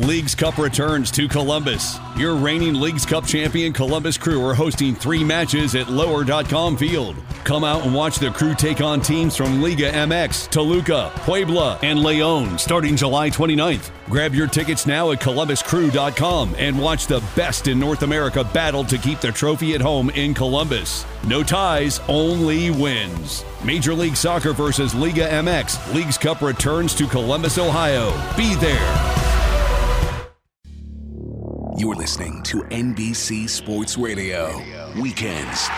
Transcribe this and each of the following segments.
Leagues Cup returns to Columbus. Your reigning Leagues Cup champion Columbus Crew are hosting 3 matches at Lower.com Field. Come out and watch the Crew take on teams from Liga MX, Toluca, Puebla, and León starting July 29th. Grab your tickets now at ColumbusCrew.com and watch the best in North America battle to keep the trophy at home in Columbus. No ties, only wins. Major League Soccer versus Liga MX. Leagues Cup returns to Columbus, Ohio. Be there. You're listening to NBC Sports Radio. Weekends.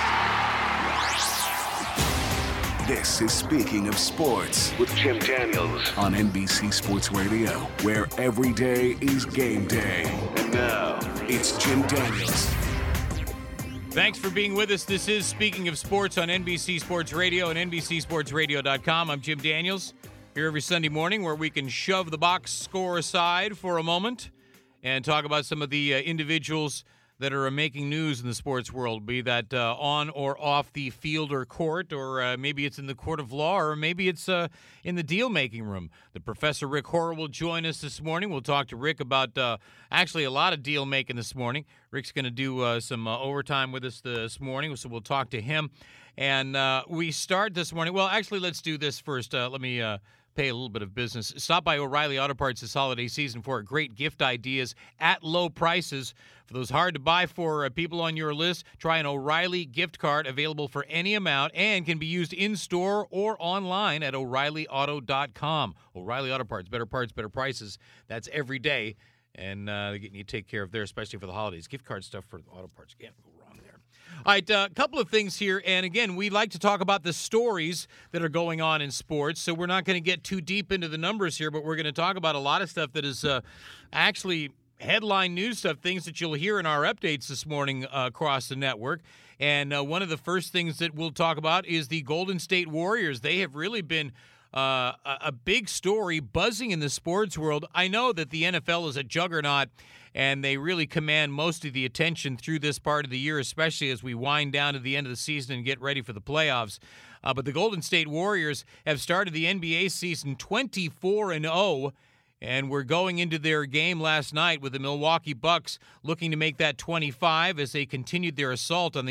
This is Speaking of Sports with Jim Daniels on NBC Sports Radio, where every day is game day. And now, it's Jim Daniels. Thanks for being with us. This is Speaking of Sports on NBC Sports Radio and NBCSportsRadio.com. I'm Jim Daniels, here every Sunday morning where we can shove the box score aside for a moment and talk about some of the individuals that are making news in the sports world, be that on or off the field or court, or maybe it's in the court of law, or maybe it's in the deal-making room. The Professor Rick Horrow will join us this morning. We'll talk to Rick about actually a lot of deal-making this morning. Rick's going to do some overtime with us this morning, so we'll talk to him. And we start this morning. Well, actually, let's do this first. Let me pay a little bit of business. Stop by O'Reilly Auto Parts this holiday season for great gift ideas at low prices. For those hard to buy for people on your list, try an O'Reilly gift card available for any amount and can be used in-store or online at O'ReillyAuto.com. O'Reilly Auto Parts, better prices. That's every day. And they're getting you take care of there, especially for the holidays. Gift card stuff for auto parts. Can't go wrong there. All right, a couple of things here. And again, we like to talk about the stories that are going on in sports. So we're not going to get too deep into the numbers here, but we're going to talk about a lot of stuff that is actually headline news stuff, things that you'll hear in our updates this morning across the network. And one of the first things that we'll talk about is the Golden State Warriors. They have really been a big story buzzing in the sports world. I know that the NFL is a juggernaut, and they really command most of the attention through this part of the year, especially as we wind down to the end of the season and get ready for the playoffs. But the Golden State Warriors have started the NBA season 24-0, and we're going into their game last night with the Milwaukee Bucks looking to make that 25 as they continued their assault on the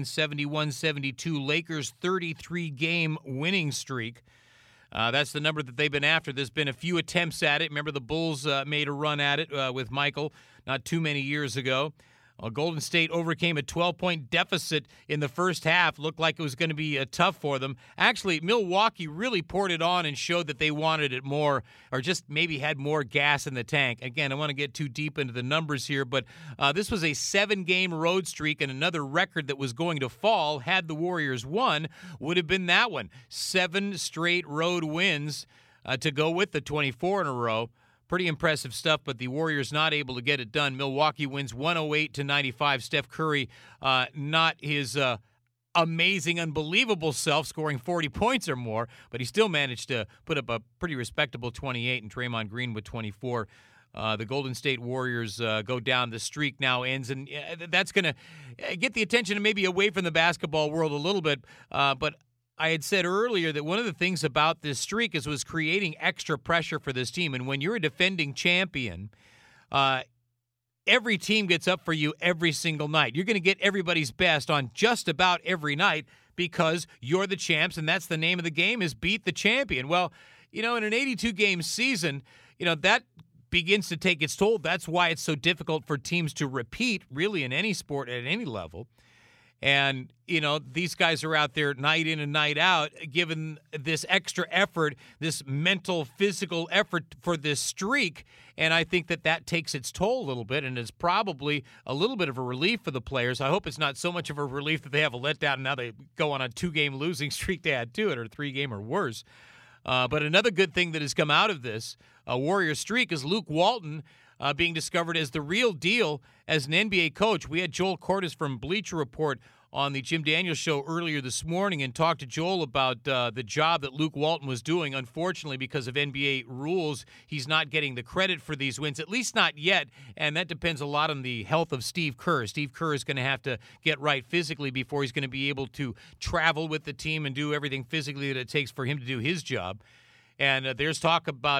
1971-72 Lakers 33-game winning streak. That's the number that they've been after. There's been a few attempts at it. Remember the Bulls made a run at it with Michael not too many years ago. Golden State overcame a 12-point deficit in the first half. Looked like it was going to be tough for them. Actually, Milwaukee really poured it on and showed that they wanted it more, or just maybe had more gas in the tank. Again, I want to get too deep into the numbers here, but this was a 7-game road streak, and another record that was going to fall had the Warriors won would have been that one. 7 straight road wins to go with the 24 in a row. Pretty impressive stuff, but the Warriors not able to get it done. Milwaukee wins 108-95. Steph Curry, not his amazing, unbelievable self, scoring 40 points or more, but he still managed to put up a pretty respectable 28, and Draymond Green with 24. The Golden State Warriors go down. The streak now ends, and that's going to get the attention maybe away from the basketball world a little bit, but I had said earlier that one of the things about this streak was creating extra pressure for this team. And when you're a defending champion, every team gets up for you every single night. You're going to get everybody's best on just about every night because you're the champs, and that's the name of the game, is beat the champion. Well, in an 82-game season, that begins to take its toll. That's why it's so difficult for teams to repeat, really, in any sport at any level. And, these guys are out there night in and night out, given this extra effort, this mental, physical effort for this streak. And I think that takes its toll a little bit, and is probably a little bit of a relief for the players. I hope it's not so much of a relief that they have a letdown and now they go on a 2-game losing streak to add to it, or 3-game or worse. But another good thing that has come out of this Warrior streak is Luke Walton being discovered as the real deal as an NBA coach. We had Joel Cordes from Bleacher Report on the Jim Daniels Show earlier this morning and talked to Joel about the job that Luke Walton was doing. Unfortunately, because of NBA rules, he's not getting the credit for these wins, at least not yet, and that depends a lot on the health of Steve Kerr. Steve Kerr is going to have to get right physically before he's going to be able to travel with the team and do everything physically that it takes for him to do his job. And there's talk about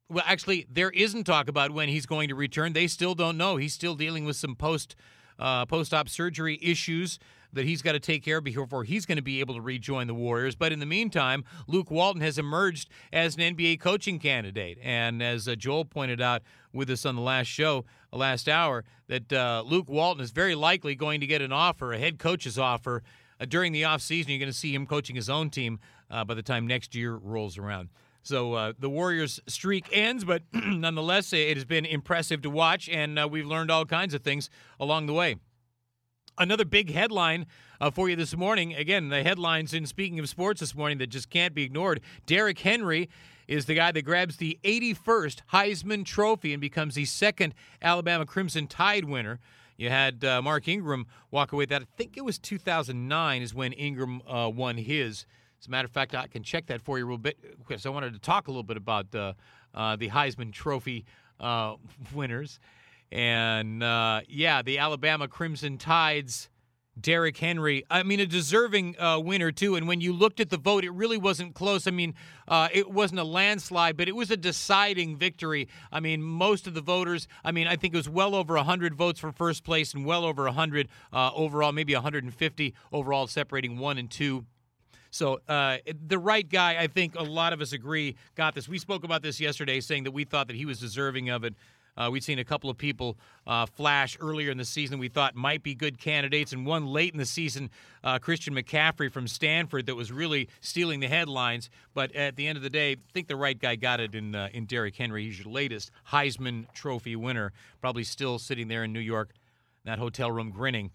Well, actually, there isn't talk about when he's going to return. They still don't know. He's still dealing with some post-op surgery issues that he's got to take care of before he's going to be able to rejoin the Warriors. But in the meantime, Luke Walton has emerged as an NBA coaching candidate. And as Joel pointed out with us on the last hour, that Luke Walton is very likely going to get an offer, a head coach's offer, during the offseason. You're going to see him coaching his own team by the time next year rolls around. So the Warriors' streak ends, but nonetheless, it has been impressive to watch, and we've learned all kinds of things along the way. Another big headline for you this morning. Again, the headlines in Speaking of Sports this morning that just can't be ignored. Derrick Henry is the guy that grabs the 81st Heisman Trophy and becomes the second Alabama Crimson Tide winner. You had Mark Ingram walk away with that. I think it was 2009 is when Ingram won his. As a matter of fact, I can check that for you a little bit because I wanted to talk a little bit about the Heisman Trophy winners. And, the Alabama Crimson Tide's Derrick Henry, I mean, a deserving winner, too. And when you looked at the vote, it really wasn't close. I mean, it wasn't a landslide, but it was a deciding victory. I mean, most of the voters, I think it was well over 100 votes for first place and well over 100 overall, maybe 150 overall, separating 1 and 2. So the right guy, I think a lot of us agree, got this. We spoke about this yesterday, saying that we thought that he was deserving of it. We'd seen a couple of people flash earlier in the season we thought might be good candidates, and one late in the season, Christian McCaffrey from Stanford, that was really stealing the headlines. But at the end of the day, I think the right guy got it in Derrick Henry. He's your latest Heisman Trophy winner, probably still sitting there in New York, in that hotel room grinning.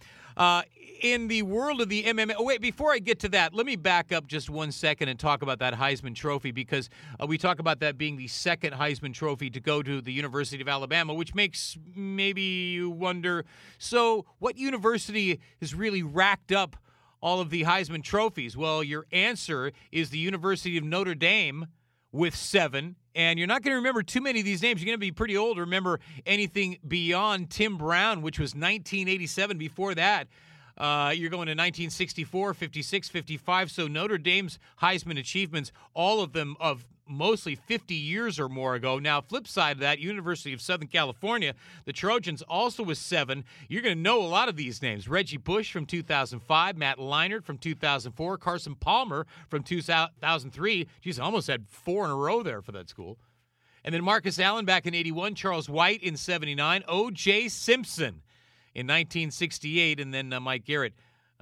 In the world of the MMA, wait, before I get to that, let me back up just 1 second and talk about that Heisman Trophy, because we talk about that being the second Heisman Trophy to go to the University of Alabama, which makes maybe you wonder, so what university has really racked up all of the Heisman Trophies? Well, your answer is the University of Notre Dame with 7. And you're not going to remember too many of these names. You're going to be pretty old to remember anything beyond Tim Brown, which was 1987. Before that, you're going to 1964, 56, 55. So Notre Dame's Heisman achievements, all of them of mostly 50 years or more ago. Now, flip side of that, University of Southern California, the Trojans also was 7. You're going to know a lot of these names. Reggie Bush from 2005, Matt Leinart from 2004, Carson Palmer from 2003. Geez, I almost had 4 in a row there for that school. And then Marcus Allen back in 81, Charles White in 79, O.J. Simpson in 1968, and then Mike Garrett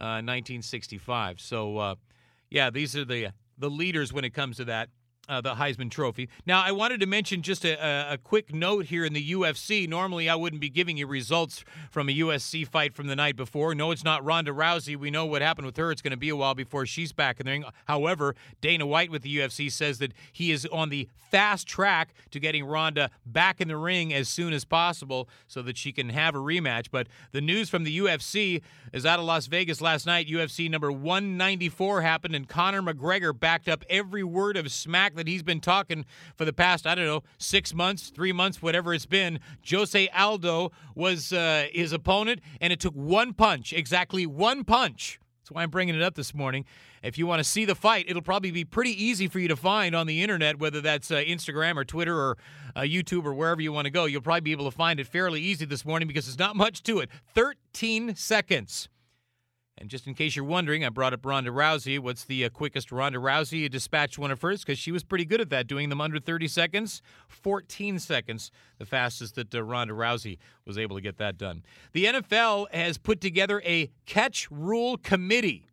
1965. So, these are the leaders when it comes to that. The Heisman Trophy. Now, I wanted to mention just a quick note here in the UFC. Normally, I wouldn't be giving you results from a UFC fight from the night before. No, it's not Ronda Rousey. We know what happened with her. It's going to be a while before she's back in the ring. However, Dana White with the UFC says that he is on the fast track to getting Ronda back in the ring as soon as possible so that she can have a rematch. But the news from the UFC is out of Las Vegas last night. UFC number 194 happened, and Conor McGregor backed up every word of smack that he's been talking for the past, 6 months, 3 months, whatever it's been. Jose Aldo was his opponent, and it took one punch, exactly one punch. That's why I'm bringing it up this morning. If you want to see the fight, it'll probably be pretty easy for you to find on the internet, whether that's Instagram or Twitter or YouTube or wherever you want to go. You'll probably be able to find it fairly easy this morning because there's not much to it. 13 seconds. And just in case you're wondering, I brought up Ronda Rousey. What's the quickest Ronda Rousey dispatched one of hers? Because she was pretty good at that, doing them under 30 seconds. 14 seconds, the fastest that Ronda Rousey was able to get that done. The NFL has put together a catch rule committee.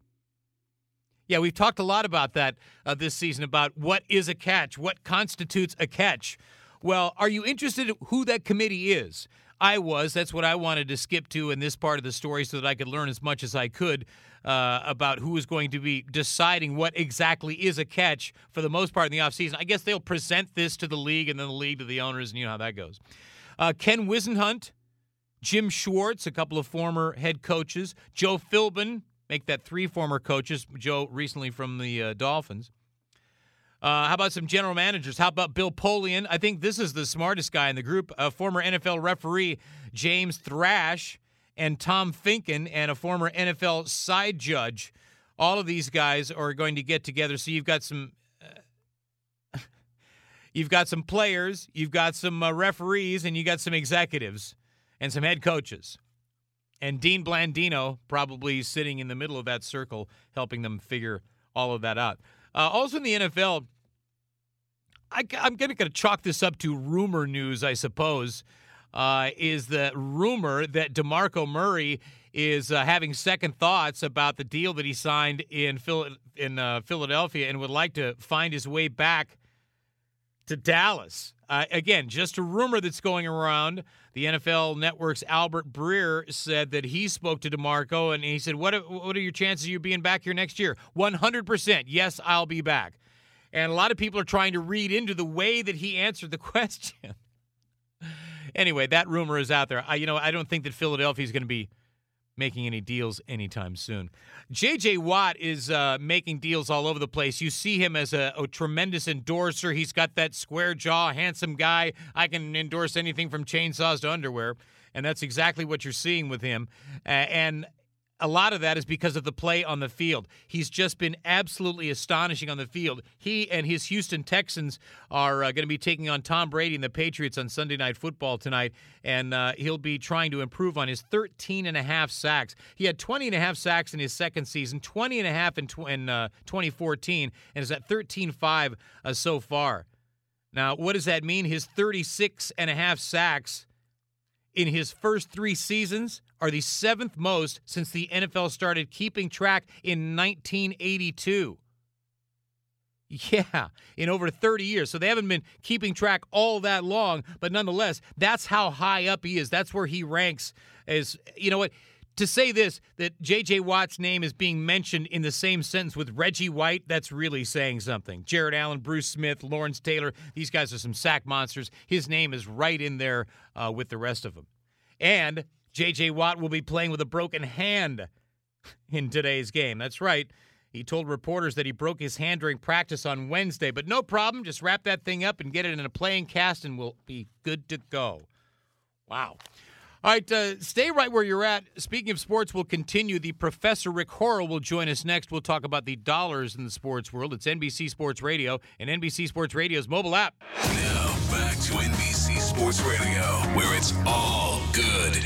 Yeah, we've talked a lot about that this season, about what is a catch, what constitutes a catch. Well, are you interested in who that committee is? I was. That's what I wanted to skip to in this part of the story so that I could learn as much as I could about who is going to be deciding what exactly is a catch for the most part in the offseason. I guess they'll present this to the league and then the league to the owners, and you know how that goes. Ken Wisenhunt, Jim Schwartz, a couple of former head coaches, Joe Philbin, make that 3 former coaches, Joe recently from the Dolphins. How about some general managers? How about Bill Polian? I think this is the smartest guy in the group. A former NFL referee, James Thrash, and Tom Finken, and a former NFL side judge. All of these guys are going to get together. So you've got some You've got some players, you've got some referees, and you got some executives and some head coaches. And Dean Blandino probably sitting in the middle of that circle, helping them figure all of that out. Also in the NFL, I'm going to chalk this up to rumor news, I suppose, is the rumor that DeMarco Murray is having second thoughts about the deal that he signed in Philadelphia and would like to find his way back to Dallas. Again, just a rumor that's going around. The NFL Network's Albert Breer said that he spoke to DeMarco, and he said, what are your chances of you being back here next year? 100%. Yes, I'll be back. And a lot of people are trying to read into the way that he answered the question. Anyway, that rumor is out there. I don't think that Philadelphia is going to be making any deals anytime soon. J.J. Watt is making deals all over the place. You see him as a tremendous endorser. He's got that square jaw, handsome guy. I can endorse anything from chainsaws to underwear, and that's exactly what you're seeing with him. And a lot of that is because of the play on the field. He's just been absolutely astonishing on the field. He and his Houston Texans are going to be taking on Tom Brady and the Patriots on Sunday Night Football tonight, and he'll be trying to improve on his 13.5 sacks. He had 20.5 sacks in his second season, 20.5 in 2014, and is at 13.5 so far. Now, what does that mean? His 36.5 sacks in his first 3 seasons are the 7th most since the NFL started keeping track in 1982. Yeah, in over 30 years. So they haven't been keeping track all that long, but nonetheless, that's how high up he is. That's where he ranks as, you know what, to say this, that J.J. Watt's name is being mentioned in the same sentence with Reggie White, that's really saying something. Jared Allen, Bruce Smith, Lawrence Taylor, these guys are some sack monsters. His name is right in there with the rest of them. And J.J. Watt will be playing with a broken hand in today's game. That's right. He told reporters that he broke his hand during practice on Wednesday, but no problem. Just wrap that thing up and get it in a playing cast, and we'll be good to go. Wow. All right, stay right where you're at. Speaking of sports, we'll continue. The Professor Rick Horrow will join us next. We'll talk about the dollars in the sports world. It's NBC Sports Radio and NBC Sports Radio's mobile app. Now back to NBC Sports Radio, where it's all good.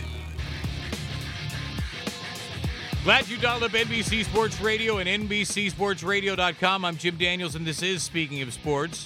Glad you dialed up NBC Sports Radio and NBCSportsRadio.com. I'm Jim Daniels, and this is Speaking of Sports.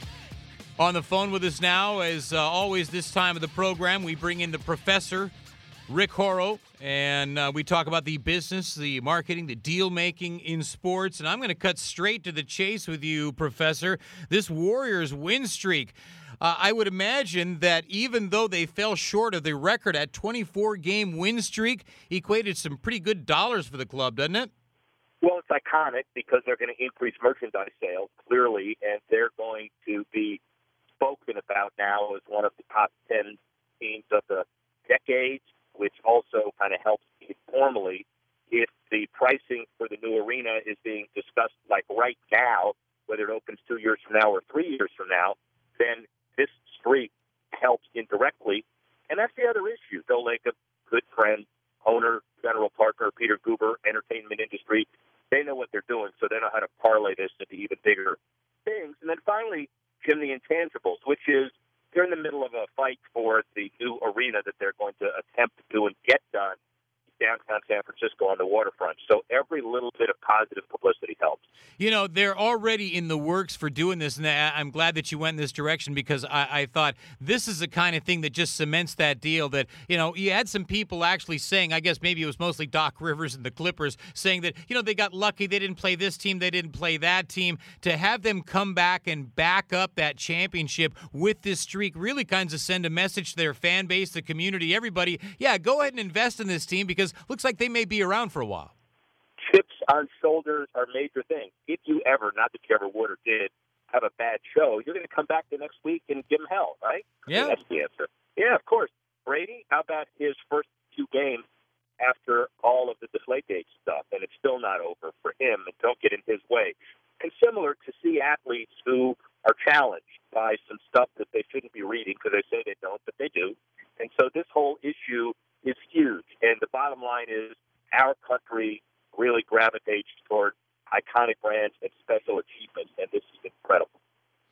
On the phone with us now, as always this time of the program, we bring in the Professor, Rick Horrow, and we talk about the business, the marketing, the deal-making in sports. And I'm going to cut straight to the chase with you, Professor. This Warriors win streak, I would imagine that even though they fell short of the record at 24-game win streak, equated some pretty good dollars for the club, doesn't it? Well, it's iconic because they're going to increase merchandise sales, clearly, and they're going to be spoken about now as one of the top 10 teams of the decade, which also kind of helps informally. If the pricing for the new arena is being discussed like right now, whether it opens 2 years from now or 3 years from now, then this streak helps indirectly. And that's the other issue. Bill Lacob, good friend, owner, general partner, Peter Guber, entertainment industry, they know what they're doing, so they know how to parlay this into even bigger things. And then finally, Jim, the intangibles, which is they're in the middle of a fight for the new arena that they're going to attempt to do and get done downtown San Francisco on the waterfront. So every little bit of positive publicity helps. You know, they're already in the works for doing this, and I'm glad that you went in this direction because I thought this is the kind of thing that just cements that deal that, you know, you had some people actually saying, I guess maybe it was mostly Doc Rivers and the Clippers, saying that, you know, they got lucky. They didn't play this team. They didn't play that team. To have them come back and back up that championship with this streak really kind of send a message to their fan base, the community, everybody. Yeah, go ahead and invest in this team because looks like they may be around for a while. Chips on shoulders are major things. If you ever, not that you ever would or did, have a bad show, you're going to come back the next week and give them hell, right? Yeah. That's the answer. Yeah, of course. Brady, how about his first 2 games after all of the Deflategate stuff? And it's still not over for him, and don't get in his way. And similar to see athletes who are challenged by some stuff that they shouldn't be reading because they say they don't, but they do. And so this whole issue is huge. And the bottom line is our country really gravitates toward iconic brands and special achievements, and this is incredible.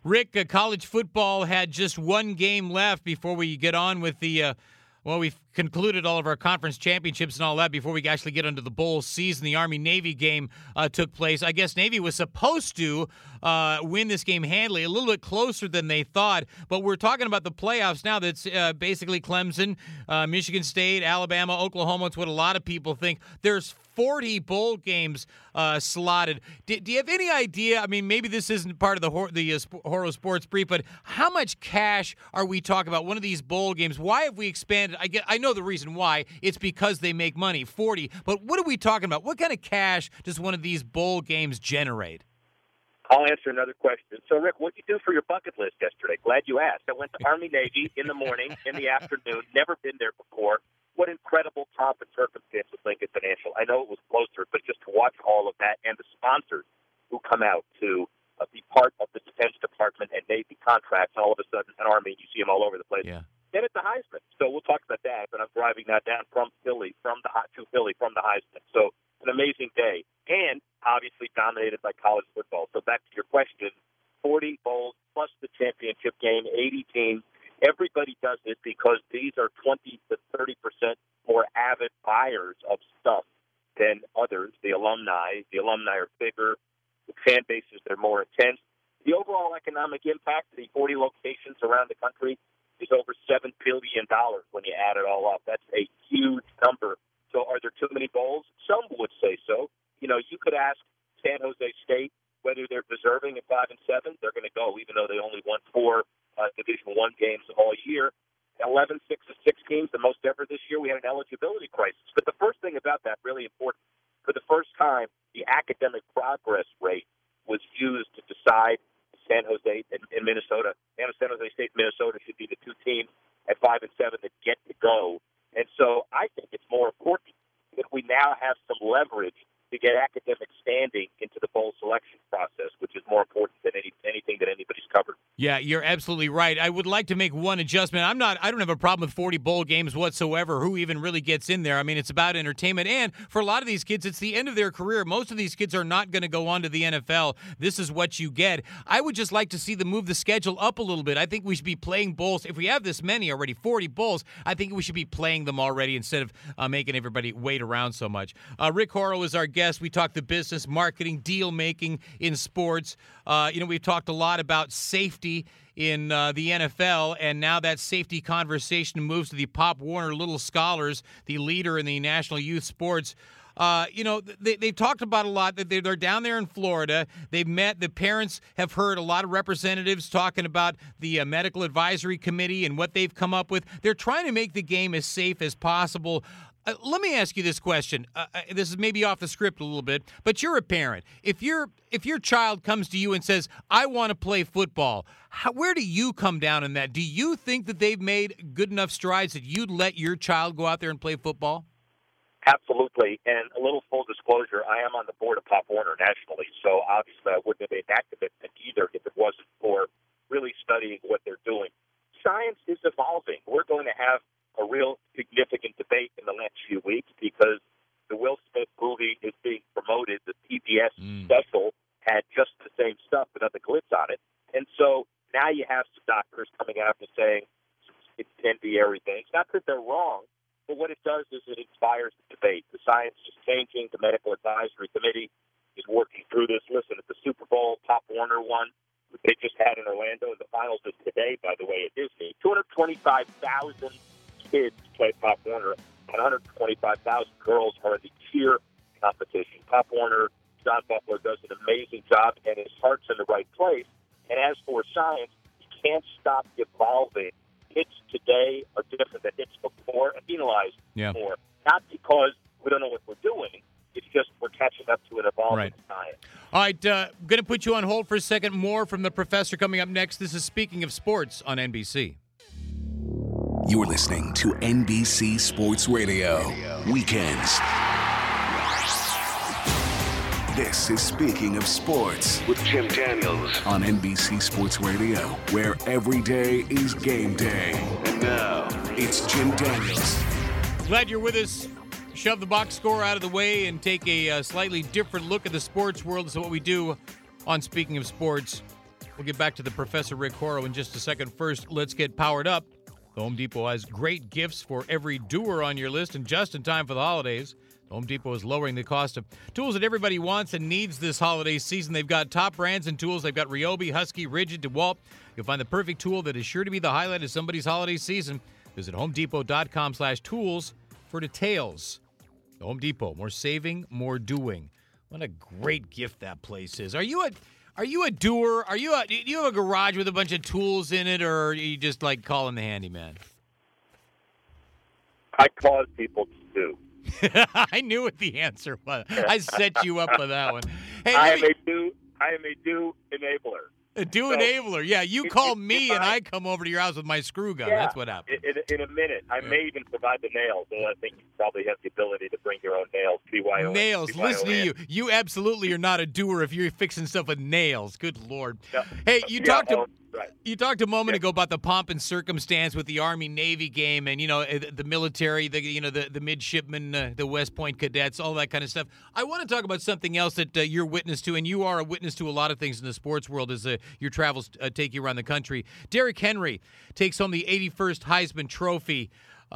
Rick, college football had just one game left before we get on with the we've concluded all of our conference championships and all that before we actually get into the bowl season. The Army-Navy game took place. I guess Navy was supposed to win this game handily, a little bit closer than they thought. But we're talking about the playoffs now. That's basically Clemson, Michigan State, Alabama, Oklahoma. It's what a lot of people think. There's 40 bowl games slotted. Do you have any idea? I mean, maybe this isn't part of the Horo Sports Brief, but how much cash are we talking about? One of these bowl games. Why have we expanded? I know the reason why. It's because they make money. 40. But what are we talking about? What kind of cash does one of these bowl games generate? I'll answer another question. So, Rick, what did you do for your bucket list yesterday? Glad you asked. I went to Army-Navy in the morning, in the afternoon. Never been there before. What incredible pomp and circumstance with Lincoln Financial. I know it was closer, but just to watch all of that and the sponsors who come out to be part of the Defense Department and Navy contracts, and all of a sudden, an Army, you see them all over the place. Yeah. Then it's the Heisman. So we'll talk about that, but I'm driving that down from Philly, from the Heisman. So an amazing day. And obviously dominated by college football. So back to your question, 40 bowls plus the championship game, 80 teams. Everybody does it because these are 20 to 30% more avid buyers of stuff than others. The alumni are bigger. The fan bases, they're more intense. The overall economic impact of the 40 locations around the country is over $7 billion when you add it all up. That's a huge number. So are there too many bowls? Some would say so. You know, you could ask San Jose State whether they're deserving at 5 and 7. They're going to go, even though they only won 4 Division I games all year. 11, 6 of 16, the most ever this year. We had an eligibility crisis. But the first thing about that, really important, for the first time, the academic progress rate was used to decide San Jose and Minnesota. San Jose State and Minnesota should be the two teams at 5 and 7 that get to go. And so I think it's more important that we now have some leverage to get academic standing into the bowl selection process, which is more important than anything that anybody's covered. Yeah, you're absolutely right. I would like to make one adjustment. I don't have a problem with 40 bowl games whatsoever. Who even really gets in there? I mean, it's about entertainment. And for a lot of these kids, it's the end of their career. Most of these kids are not going to go on to the NFL. This is what you get. I would just like to see them move the schedule up a little bit. I think we should be playing bowls. If we have this many already, 40 bowls, I think we should be playing them already instead of making everybody wait around so much. Rick Horo is our guest. We talk the business, marketing, deal making in sports. We've talked a lot about safety in the NFL, and now that safety conversation moves to the Pop Warner Little Scholars, the leader in the National Youth Sports. They've talked about a lot that they're down there in Florida. They've met, the parents have heard a lot of representatives talking about the medical advisory committee and what they've come up with. They're trying to make the game as safe as possible. Let me ask you this question. This is maybe off the script a little bit, but you're a parent. If your child comes to you and says, I want to play football, where do you come down in that? Do you think that they've made good enough strides that you'd let your child go out there and play football? Absolutely. And a little full disclosure, I am on the board of Pop Warner nationally, so obviously I wouldn't have made that commitment either if it wasn't for really studying what they're doing. Science is evolving. We're going to have a real significant debate in the next few weeks because the Will Smith movie is being promoted. The PBS special had just the same stuff without the glitz on it. And so now you have some doctors coming out and saying it can be everything. It's not that they're wrong, but what it does is it inspires the debate. The science is changing. The medical advisory committee is working through this. Listen, at the Super Bowl, Pop Warner won. They just had in Orlando, and the finals is today, by the way, at Disney. 225,000 kids play Pop Warner, and 125,000 girls are in the cheer competition. Pop Warner, John Butler does an amazing job, and his heart's in the right place. And as for science, you can't stop evolving. Hits today are different than hits before and penalized more. Not because we don't know what we're doing. It's just we're catching up to an evolving science. All right, going to put you on hold for a second. More from the professor coming up next. This is Speaking of Sports on NBC. You're listening to NBC Sports Radio. Weekends. This is Speaking of Sports with Jim Daniels on NBC Sports Radio, where every day is game day. And now, it's Jim Daniels. Glad you're with us. Shove the box score out of the way and take a slightly different look at the sports world. This is what we do on Speaking of Sports. We'll get back to the Professor Rick Horrow in just a second. First, let's get powered up. The Home Depot has great gifts for every doer on your list, and just in time for the holidays. The Home Depot is lowering the cost of tools that everybody wants and needs this holiday season. They've got top brands and tools. They've got Ryobi, Husky, Ridgid, DeWalt. You'll find the perfect tool that is sure to be the highlight of somebody's holiday season. Visit homedepot.com/tools for details. The Home Depot, more saving, more doing. What a great gift that place is. Are you a doer? Do you have a garage with a bunch of tools in it, or are you just like calling the handyman? I cause people to do. I knew what the answer was. I set you up for that one. Hey, I am a do enabler. A do enabler. Yeah, you call me and I come over to your house with my screw gun. Yeah, that's what happened. In a minute. I may even provide the nails. And I think you probably have the ability to bring your own nails. BYON. Nails. Listen to you. You absolutely are not a doer if you're fixing stuff with nails. Good Lord. No. Hey, you talked a moment ago about the pomp and circumstance with the Army-Navy game and, the military, the midshipmen, the West Point cadets, all that kind of stuff. I want to talk about something else that you're witness to, and you are a witness to a lot of things in the sports world as your travels take you around the country. Derrick Henry takes home the 81st Heisman Trophy.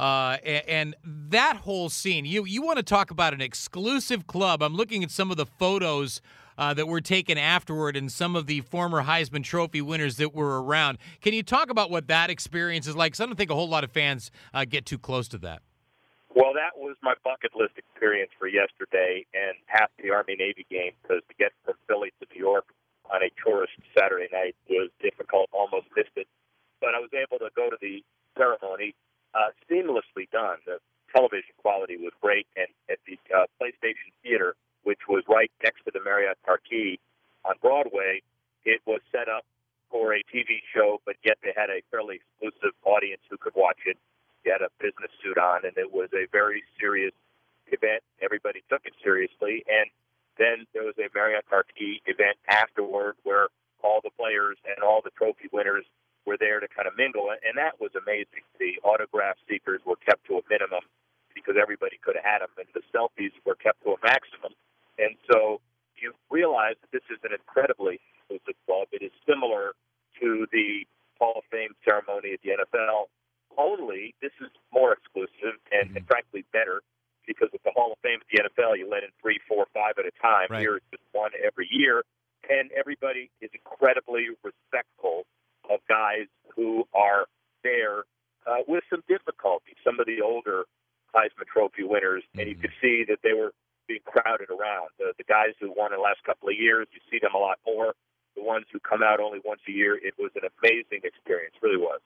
And that whole scene, you want to talk about an exclusive club. I'm looking at some of the photos that were taken afterward and some of the former Heisman Trophy winners that were around. Can you talk about what that experience is like? Because I don't think a whole lot of fans get too close to that. Well, that was my bucket list experience for yesterday and half the Army-Navy game, because to get from Philly to New York on a tourist Saturday night was difficult, almost missed it. But I was able to go to the ceremony, seamlessly done. The television quality was great, and at the PlayStation Theater, which was right next to the Marriott Marquis on Broadway, it was set up for a TV show, but yet they had a fairly exclusive audience who could watch it. You had a business suit on, and it was a very serious event. Everybody took it seriously, and then there was a Marriott Marquis event afterward where all the players and all the trophy winners were there to kind of mingle, and that was amazing. The autograph seekers were kept to a minimum because everybody could have had them, and the selfies were kept to a maximum. And so you realize that this is an incredibly exclusive club. It is similar to the Hall of Fame ceremony at the NFL, only this is more exclusive and frankly better, because with the Hall of Fame at the NFL, you let in 3, 4, 5 at a time. Right. Here it's just one every year, and everybody is incredibly respectful of guys who are there with some difficulty. Some of the older Heisman Trophy winners, and you could see that they were being crowded around. The guys who won the last couple of years, you see them a lot more. The ones who come out only once a year, it was an amazing experience, really was.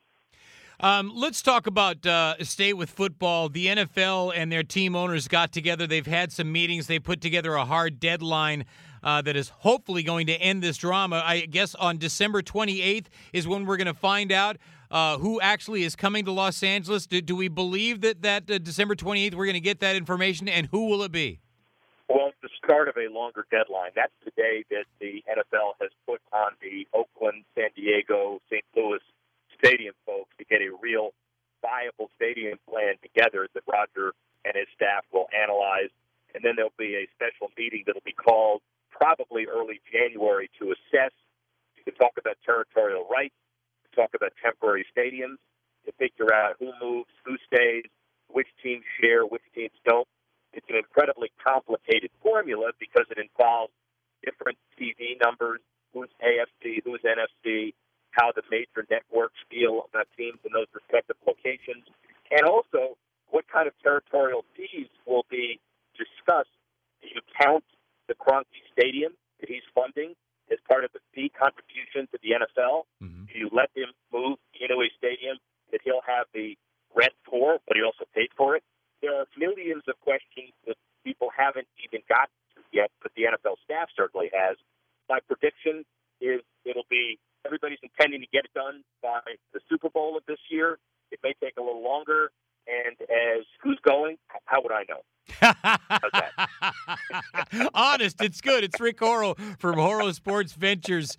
Let's talk about stay with football. The NFL and their team owners got together. They've had some meetings. They put together a hard deadline that is hopefully going to end this drama. I guess on December 28th is when we're going to find out who actually is coming to Los Angeles. Do we believe that December 28th we're going to get that information, and who will it be? Well, it's the start of a longer deadline. That's the day that the NFL has put on the Oakland, San Diego, St. Louis stadium folks to get a real viable stadium plan together that Roger and his staff will analyze. And then there'll be a special meeting that'll be called probably early January to assess, to talk about territorial rights, to talk about temporary stadiums, to figure out who moves, who stays, which teams share, which teams don't. It's an incredibly complicated formula because it involves different TV numbers, who's AFC, who's NFC, how the major networks feel about teams in those respective locations, and also what kind of territorial fees will be discussed. Do you count the Kroenke Stadium that he's funding as part of the fee contribution to the NFL? Mm-hmm. Do you let him move into a stadium that he'll have the rent for, but he also paid for it? There are millions of questions that people haven't even gotten to yet, but the NFL staff certainly has. My prediction is it'll be everybody's intending to get it done by the Super Bowl of this year. It may take a little longer. And as who's going, how would I know? How's that? Honest, it's good. It's Rick Horrow from Horrow Sports Ventures,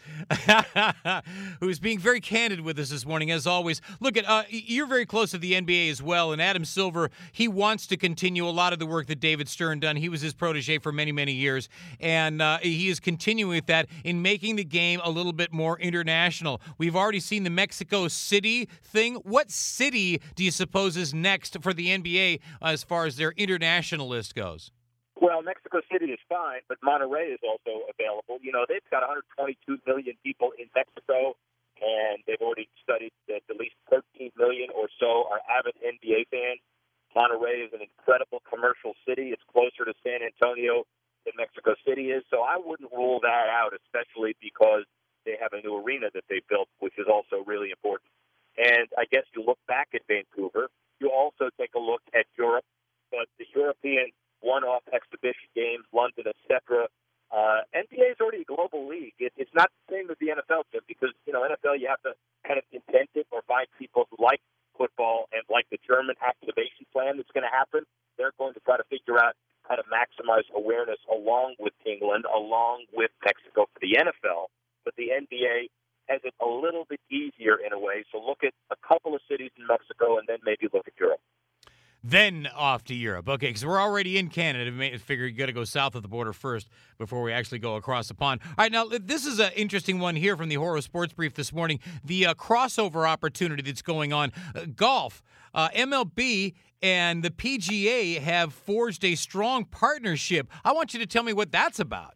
who's being very candid with us this morning, as always. Look, you're very close to the NBA as well, and Adam Silver, he wants to continue a lot of the work that David Stern done. He was his protege for many, many years, and he is continuing with that in making the game a little bit more international. We've already seen the Mexico City thing. What city do you suppose is next for the NBA as far as their international list goes? Well, Mexico City is fine, but Monterrey is also available. You know, they've got 122 million people in Mexico, and they've already studied that at least 13 million or so are avid NBA fans. Monterrey is an incredible commercial city. It's closer to San Antonio than Mexico City is, so I wouldn't rule that out, especially because they have a new arena that they built, which is also really important. And I guess you look back at Vancouver. You also take a look at Europe, but the European one-off exhibition games, London, etc. NBA is already a global league. It's not the same as the NFL, because, you know, NFL, you have to kind of invent it or find people who like football and like the German activation plan that's going to happen. They're going to try to figure out how to maximize awareness along with England, along with Mexico for the NFL. But the NBA has it a little bit easier in a way. So look at a couple of cities in Mexico and then maybe look at Europe. Then off to Europe. Okay, because we're already in Canada. I figure you got to go south of the border first before we actually go across the pond. All right, now, this is an interesting one here from the Horrow Sports Brief this morning. The crossover opportunity that's going on. Golf, MLB, and the PGA have forged a strong partnership. I want you to tell me what that's about.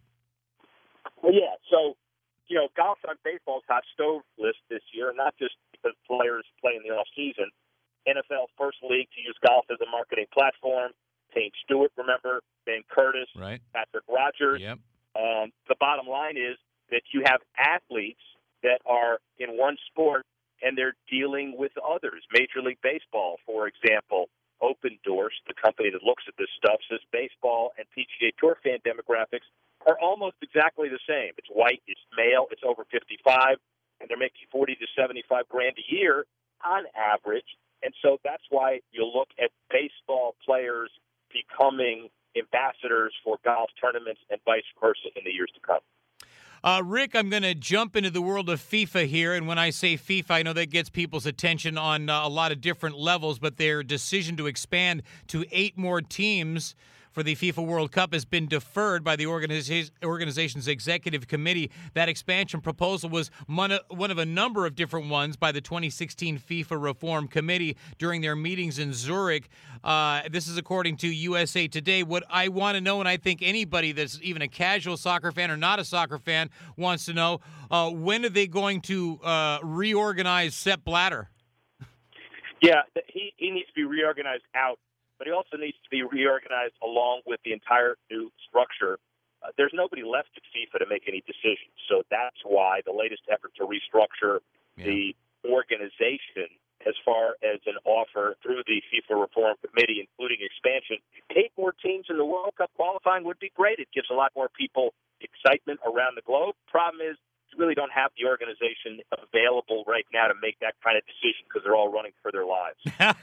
Well, yeah, so, you know, golf's on baseball's hot stove list this year, not just because players play in the off-season. NFL first league to use golf as a marketing platform. Payne Stewart, remember, Ben Curtis, right. Patrick Rogers. Yep. The bottom line is that you have athletes that are in one sport and they're dealing with others. Major League Baseball, for example, Opendorse, the company that looks at this stuff, says baseball and PGA Tour fan demographics are almost exactly the same. It's white, it's male, it's over 55, and they're making $40 to $75 grand a year on average. And so that's why you look at baseball players becoming ambassadors for golf tournaments and vice versa in the years to come. Rick, I'm going to jump into the world of FIFA here. And when I say FIFA, I know that gets people's attention on a lot of different levels, but their decision to expand to 8 more teams for the FIFA World Cup has been deferred by the organization's executive committee. That expansion proposal was one of a number of different ones by the 2016 FIFA Reform Committee during their meetings in Zurich. This is according to USA Today. What I want to know, and I think anybody that's even a casual soccer fan or not a soccer fan wants to know, when are they going to reorganize Sepp Blatter? Yeah, he needs to be reorganized out, but he also needs to be reorganized along with the entire new structure. There's nobody left at FIFA to make any decisions, so that's why the latest effort to restructure the organization as far as an offer through the FIFA Reform Committee, including expansion. 8 more teams in the World Cup qualifying would be great. It gives a lot more people excitement around the globe. Problem is, you really don't have the organization available right now to make that kind of decision because they're all running for their lives.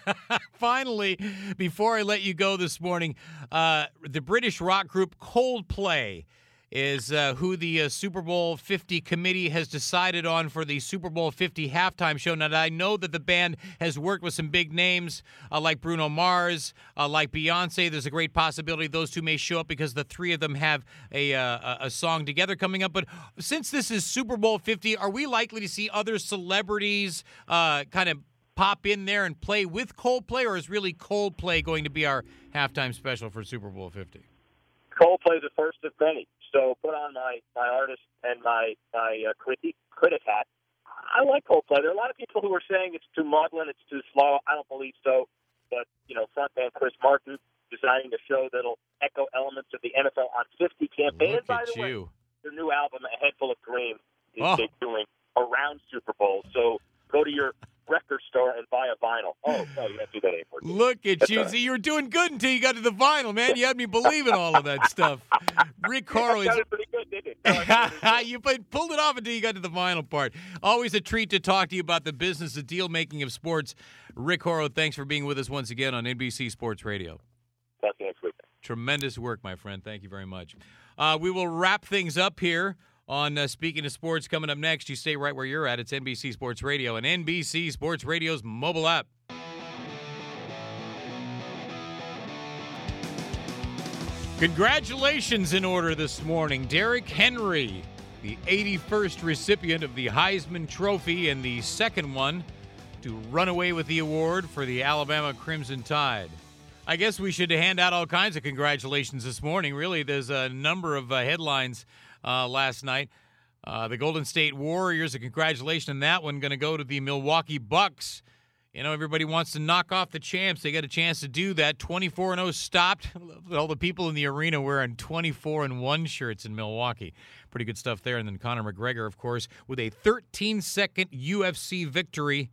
Finally, before I let you go this morning, the British rock group Coldplay is who the Super Bowl 50 committee has decided on for the Super Bowl 50 halftime show. Now, I know that the band has worked with some big names like Bruno Mars, like Beyonce. There's a great possibility those two may show up because the three of them have a song together coming up. But since this is Super Bowl 50, are we likely to see other celebrities kind of pop in there and play with Coldplay, or is really Coldplay going to be our halftime special for Super Bowl 50? Coldplay is the first of many. So put on my artist and my critic hat. I like Coldplay. There are a lot of people who are saying it's too maudlin, it's too slow. I don't believe so. But, frontman Chris Martin designing a show that'll echo elements of the NFL on 50 campaign. Look and by at the way, you. their new album, A Head Full of Dreams, is debuting around Super Bowl. So go to your record store and buy a vinyl. Oh, no, you have to do that anymore. Look at you. See, you were doing good until you got to the vinyl, man. You had me believing all of that stuff. Rick Horrow is... pretty good, didn't it? You pulled it off until you got to the vinyl part. Always a treat to talk to you about the business of deal-making of sports. Rick Horrow, thanks for being with us once again on NBC Sports Radio. Talk to you next week. Tremendous work, my friend. Thank you very much. We will wrap things up here on Speaking of Sports. Coming up next, you stay right where you're at. It's NBC Sports Radio and NBC Sports Radio's mobile app. Congratulations in order this morning. Derrick Henry, the 81st recipient of the Heisman Trophy and the second one to run away with the award for the Alabama Crimson Tide. I guess we should hand out all kinds of congratulations this morning. Really, there's a number of headlines last night. The Golden State Warriors, a congratulations on that one, going to go to the Milwaukee Bucks. You know, everybody wants to knock off the champs. They got a chance to do that. 24-0 stopped. All the people in the arena wearing 24-1 shirts in Milwaukee. Pretty good stuff there. And then Conor McGregor, of course, with a 13-second UFC victory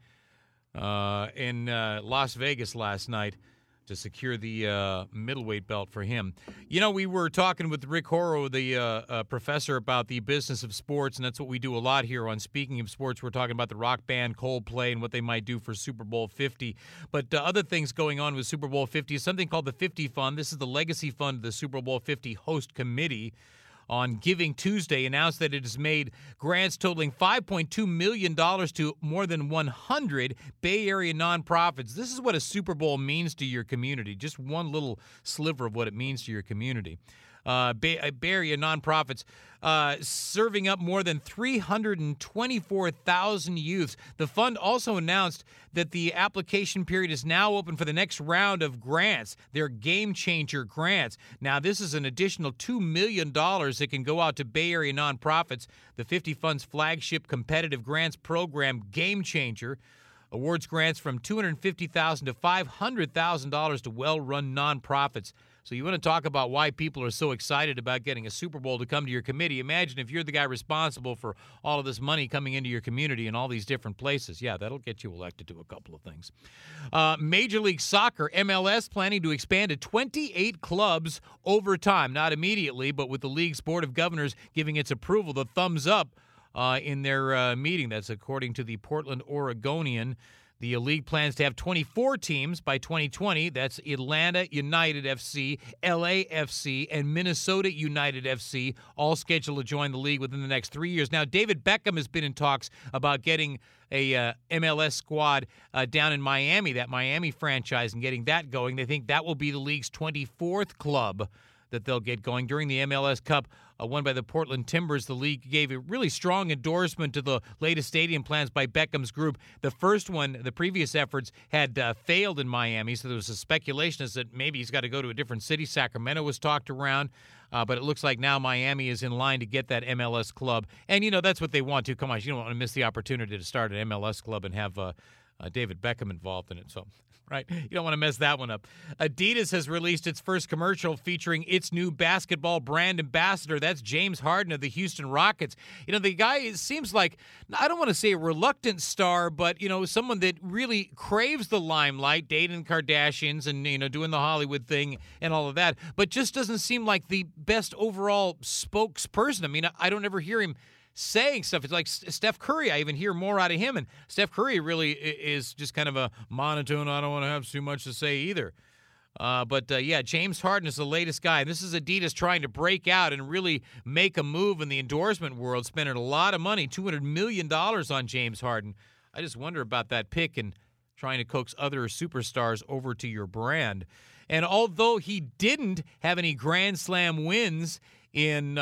in Las Vegas last night to secure the middleweight belt for him. You know, we were talking with Rick Horrow, the professor, about the business of sports, and that's what we do a lot here on Speaking of Sports. We're talking about the rock band Coldplay and what they might do for Super Bowl 50. But other things going on with Super Bowl 50 is something called the 50 Fund. This is the legacy fund of the Super Bowl 50 host committee. On Giving Tuesday, announced that it has made grants totaling $5.2 million to more than 100 Bay Area nonprofits. This is what a Super Bowl means to your community, just one little sliver of what it means to your community. Bay Area nonprofits serving up more than 324,000 youths. The fund also announced that the application period is now open for the next round of grants. They're Game Changer grants. Now, this is an additional $2 million that can go out to Bay Area nonprofits. The 50 Fund's flagship competitive grants program, Game Changer, awards grants from $250,000 to $500,000 to well-run nonprofits. So you want to talk about why people are so excited about getting a Super Bowl to come to your committee. Imagine if you're the guy responsible for all of this money coming into your community in all these different places. Yeah, that'll get you elected to a couple of things. Major League Soccer, MLS, planning to expand to 28 clubs over time. Not immediately, but with the league's Board of Governors giving its approval, the thumbs up in their meeting. That's according to the Portland Oregonian. The league plans to have 24 teams by 2020. That's Atlanta United FC, LAFC, and Minnesota United FC, all scheduled to join the league within the next 3 years. Now, David Beckham has been in talks about getting a MLS squad down in Miami, that Miami franchise, and getting that going. They think that will be the league's 24th club that they'll get going. During the MLS Cup, won by the Portland Timbers, the league gave a really strong endorsement to the latest stadium plans by Beckham's group. The first one, the previous efforts, had failed in Miami, so there was a speculation as that maybe he's got to go to a different city. Sacramento was talked around, but it looks like now Miami is in line to get that MLS club. And, you know, that's what they want to. Come on, you don't want to miss the opportunity to start an MLS club and have David Beckham involved in it. So, right, you don't want to mess that one up. Adidas has released its first commercial featuring its new basketball brand ambassador. That's James Harden of the Houston Rockets. You know, the guy seems like, I don't want to say a reluctant star, but, you know, someone that really craves the limelight, dating Kardashians and, you know, doing the Hollywood thing and all of that, but just doesn't seem like the best overall spokesperson. I mean, I don't ever hear him saying stuff. It's like Steph Curry. I even hear more out of him. And Steph Curry really is just kind of a monotone. I don't want to have too much to say either. But James Harden is the latest guy. This is Adidas trying to break out and really make a move in the endorsement world, spending a lot of money, $200 million on James Harden. I just wonder about that pick and trying to coax other superstars over to your brand. And although he didn't have any Grand Slam wins in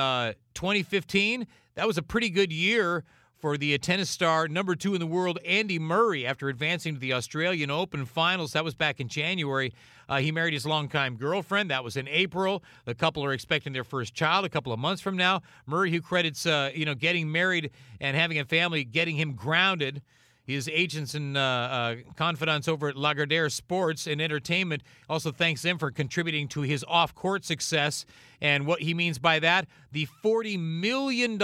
2015, that was a pretty good year for the tennis star, number 2 in the world, Andy Murray, after advancing to the Australian Open finals. That was back in January. He married his longtime girlfriend. That was in April. The couple are expecting their first child a couple of months from now. Murray, who credits getting married and having a family, getting him grounded. His agents and confidants over at Lagardère Sports and Entertainment also thanks them for contributing to his off-court success. And what he means by that, the $40 million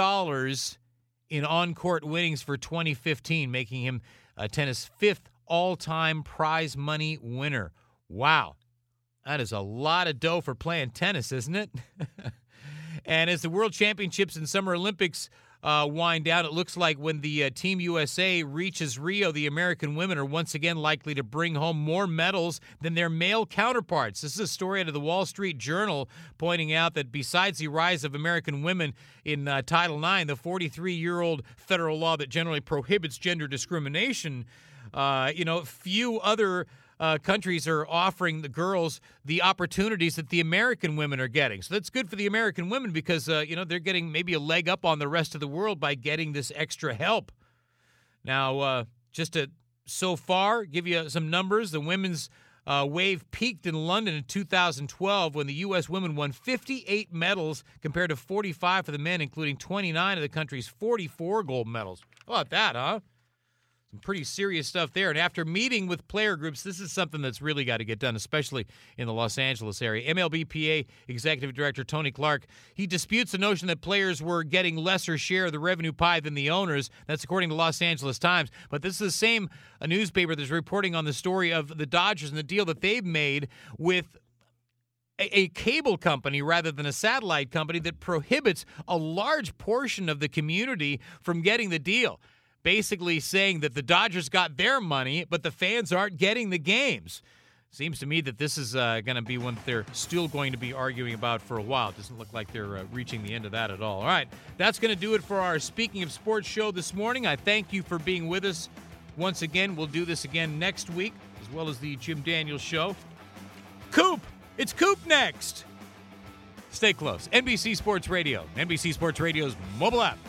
in on-court winnings for 2015, making him tennis' 5th all-time prize money winner. Wow. That is a lot of dough for playing tennis, isn't it? And as the World Championships and Summer Olympics wind down, it looks like when the Team USA reaches Rio, the American women are once again likely to bring home more medals than their male counterparts. This is a story out of the Wall Street Journal pointing out that besides the rise of American women in Title IX, the 43-year-old federal law that generally prohibits gender discrimination, few other countries are offering the girls the opportunities that the American women are getting. So that's good for the American women because, they're getting maybe a leg up on the rest of the world by getting this extra help. Now, just to so far give you some numbers, the women's wave peaked in London in 2012 when the U.S. women won 58 medals compared to 45 for the men, including 29 of the country's 44 gold medals. How about that, huh? Some pretty serious stuff there. And after meeting with player groups, this is something that's really got to get done, especially in the Los Angeles area. MLBPA Executive Director Tony Clark, he disputes the notion that players were getting lesser share of the revenue pie than the owners. That's according to Los Angeles Times. But this is the same newspaper that's reporting on the story of the Dodgers and the deal that they've made with a cable company rather than a satellite company that prohibits a large portion of the community from getting the deal. Basically saying that the Dodgers got their money, but the fans aren't getting the games. Seems to me that this is going to be one that they're still going to be arguing about for a while. It doesn't look like they're reaching the end of that at all. All right, that's going to do it for our Speaking of Sports show this morning. I thank you for being with us once again. We'll do this again next week, as well as the Jim Daniels Show. Coop! It's Coop next! Stay close. NBC Sports Radio, NBC Sports Radio's mobile app.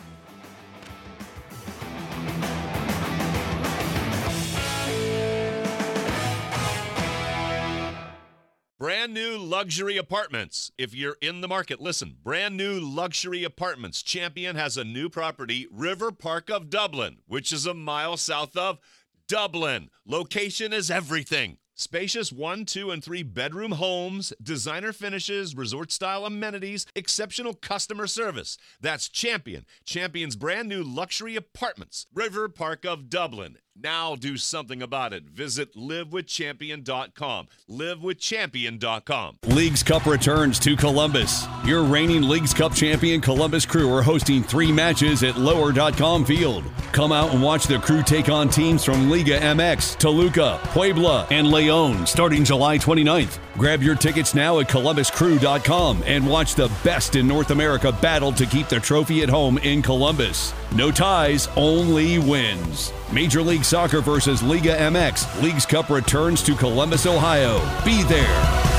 Brand new luxury apartments. If you're in the market, listen. Brand new luxury apartments. Champion has a new property, River Park of Dublin, which is a mile south of Dublin. Location is everything. Spacious 1, 2, and 3 bedroom homes, designer finishes, resort-style amenities, exceptional customer service. That's Champion. Champion's brand new luxury apartments, River Park of Dublin. Now do something about it. Visit livewithchampion.com. Livewithchampion.com. Leagues Cup returns to Columbus. Your reigning Leagues Cup champion Columbus Crew are hosting 3 matches at lower.com field. Come out and watch the Crew take on teams from Liga MX, Toluca, Puebla, and Leon starting July 29th. Grab your tickets now at columbuscrew.com and watch the best in North America battle to keep the trophy at home in Columbus. No ties, only wins. Major League Soccer versus Liga MX. Leagues Cup returns to Columbus, Ohio. Be there.